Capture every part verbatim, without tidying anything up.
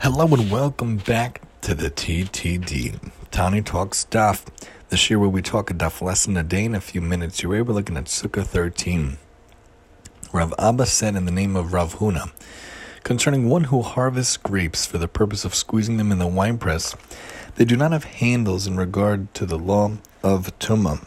Hello and welcome back to the T T D, Tani Talks Daf, the shir where we talk a daf lesson a day in a few minutes. You're we're looking at Sukkah thirteen. Rav Abba said in the name of Rav Huna, concerning one who harvests grapes for the purpose of squeezing them in the winepress, they do not have handles in regard to the law of Tumah.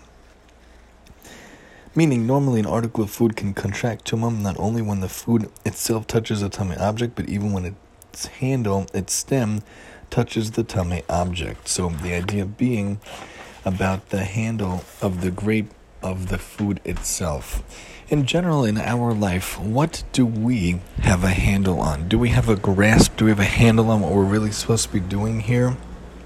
Meaning, normally an article of food can contract tumah not only when the food itself touches a tummy object, but even when its handle, its stem, touches the tummy object. So the idea being about the handle of the grape of the food itself. In general, in our life, what do we have a handle on? Do we have a grasp? Do we have a handle on what we're really supposed to be doing here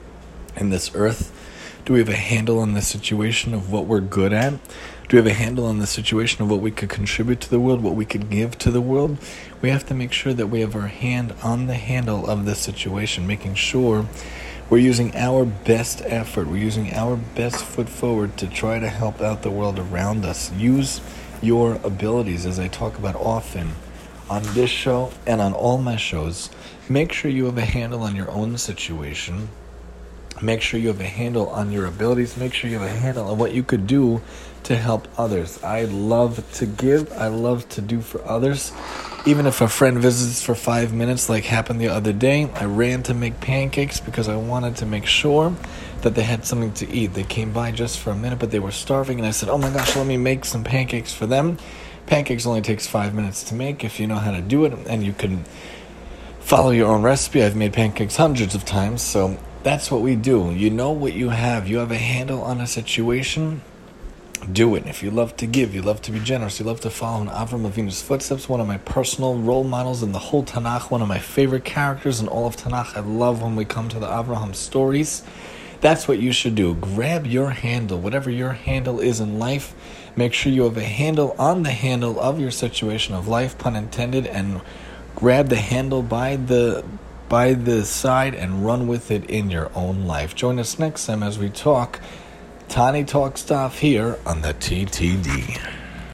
in this earth? Do we have a handle on the situation of what we're good at? Do we have a handle on the situation of what we could contribute to the world, what we could give to the world? We have to make sure that we have our hand on the handle of the situation, making sure we're using our best effort, we're using our best foot forward to try to help out the world around us. Use your abilities, as I talk about often on this show and on all my shows. Make sure you have a handle on your own situation. Make sure you have a handle on your abilities. Make sure you have a handle on what you could do to help others. I love to give. I love to do for others. Even if a friend visits for five minutes, like happened the other day, I ran to make pancakes because I wanted to make sure that they had something to eat. They came by just for a minute, but they were starving, and I said, oh my gosh, let me make some pancakes for them. Pancakes only takes five minutes to make if you know how to do it, and you can follow your own recipe. I've made pancakes hundreds of times, so that's what we do. You know what you have. You have a handle on a situation. Do it. If you love to give, you love to be generous, you love to follow in Avram Avinu's footsteps, one of my personal role models in the whole Tanakh, one of my favorite characters in all of Tanakh. I love when we come to the Avraham stories. That's what you should do. Grab your handle, whatever your handle is in life. Make sure you have a handle on the handle of your situation of life, pun intended, and grab the handle by the by the side and run with it in your own life. Join us next time as we talk Tani Talk Stuff here on the T T D.